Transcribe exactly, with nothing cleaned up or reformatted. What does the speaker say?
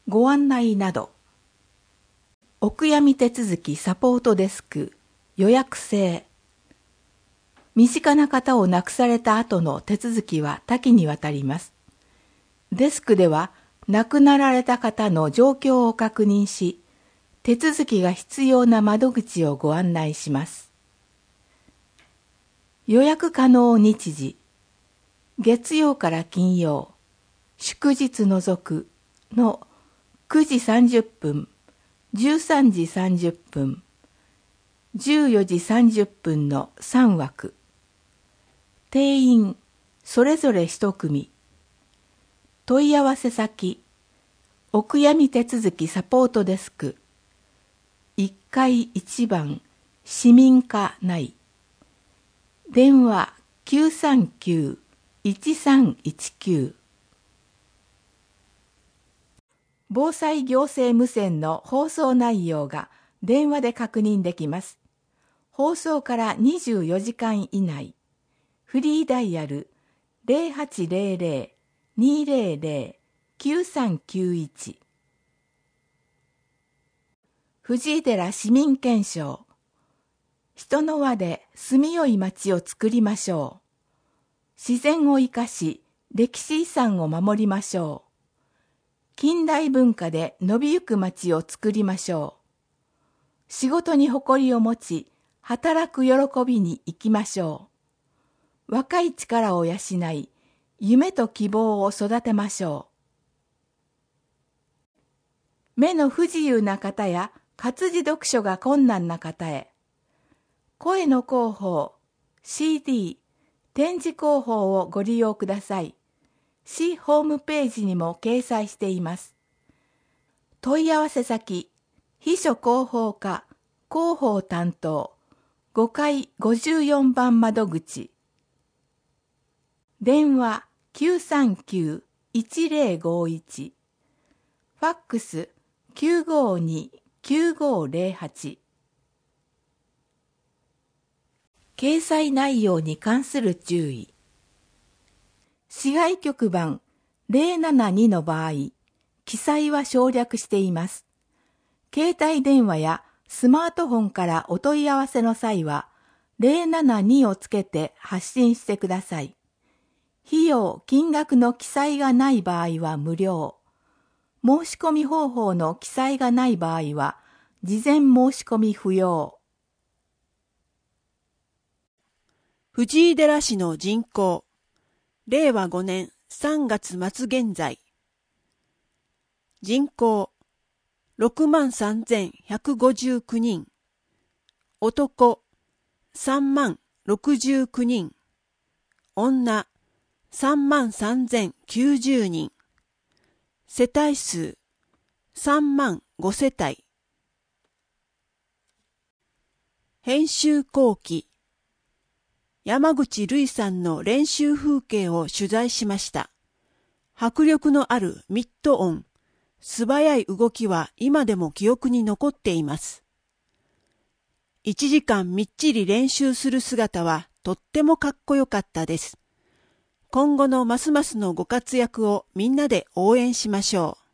ご案内など。お悔やみ手続きサポートデスク予約制。身近な方を亡くされた後の手続きは多岐にわたります。デスクでは亡くなられた方の状況を確認し、手続きが必要な窓口をご案内します。予約可能日時、月曜から金曜、祝日除くのくじさんじゅっぷん、じゅうさんじさんじゅっぷん、じゅうよじさんじゅっぷんのさんわく。定員それぞれ一組。問い合わせ先、お悔やみ手続きサポートデスク、いっかいいちばん市民課内。電話きゅうさんきゅういちさんいちきゅう。防災行政無線の放送内容が電話で確認できます。放送からにじゅうよじかん以内。フリーダイヤル ゼロはちゼロゼロ にゼロゼロ きゅうさんきゅういち。藤井寺市民憲章。人の輪で住みよい町を作りましょう。自然を生かし、歴史遺産を守りましょう。近代文化で伸びゆく町を作りましょう。仕事に誇りを持ち、働く喜びに生きましょう。若い力を養い、夢と希望を育てましょう。目の不自由な方や活字読書が困難な方へ、声の広報、シーディー、展示広報をご利用ください。市ホームページにも掲載しています。問い合わせ先、秘書広報課、広報担当、ごかいごじゅうよんばん窓口。電話きゅうさんきゅういちゼロごいち。ファックスきゅうごにきゅうごゼロはち。掲載内容に関する注意。市外局番ゼロななにの場合、記載は省略しています。携帯電話やスマートフォンからお問い合わせの際は、ゼロななにをつけて発信してください。費用・金額の記載がない場合は無料。申し込み方法の記載がない場合は、事前申し込み不要。 藤井寺市の人口、れいわごねんさんがつ末現在。人口、ろくまんさんぜんひゃくごじゅうきゅうにん。男、さんまんろくじゅうきゅうにん。女、さんまんさんぜんきゅうじゅうにん。世帯数、さんまんごせたい。編集後期、山口瑠衣さんの練習風景を取材しました。迫力のあるミット音、素早い動きは今でも記憶に残っています。いちじかんみっちり練習する姿はとってもかっこよかったです。今後のますますのご活躍をみんなで応援しましょう。